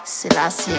Selassie.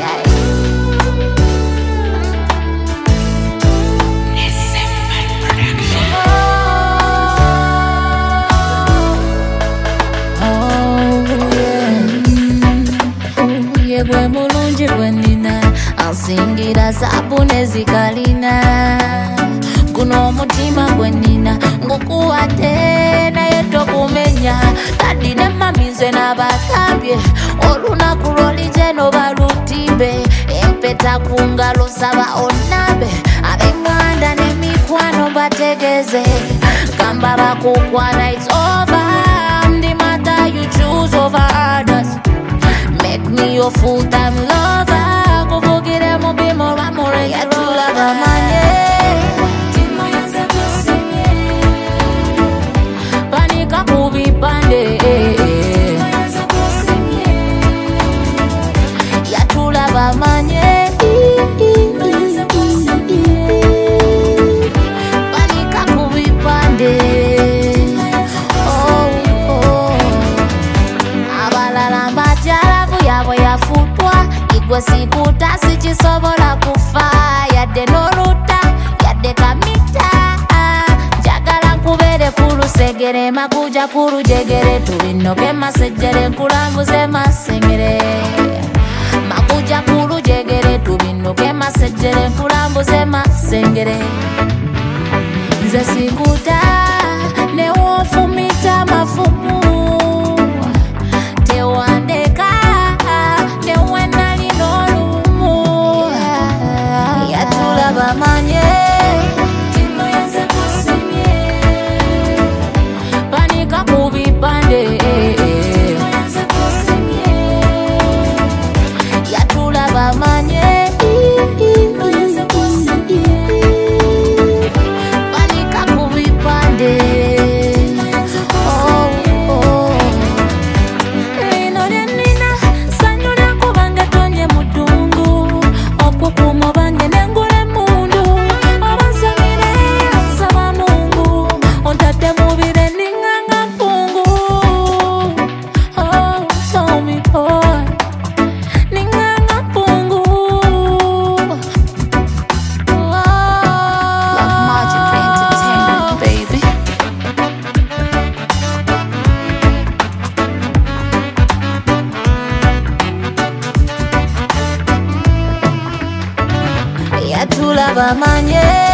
Gwe mulungi gwe nina ansingira sabune zikalina guno omutima gwe nina ngukuwadde naye tokumenya taddi ne mami nze n'abasambye olunaku lw'olije n'oba lutimbe empeta ku ngalo saba onnabe ab'enganda n'emikwano bategeze gamba bakukwana it's over the matter you choose over others. Make me your full-time lover. Go forget them, I'll be more and more. Yeah, to love a man, yeah. Timo yanze kusinye. Panika kubi pande. Timo yanze kusinye. Yeah, to love a man, yeah. Timo yanze kusinye. Panika kubi pande. Yafutwa igwe sikuta sikisobola kufa yadde n'oluta yadde kamita njagala nkubere ku lusegere makuja ku lujegere tulinoke masejjere nkulambuze masengere makuja ku lujegere tulinoke masejjere nkulambuze masengere nze sikuta newofumita mafumu tewandeka bamanye timo yanze kusinye panika kubi pande timo yanze kusinye yatula bamanye timo yanze kusinye panika kubi pande Yatula bamanye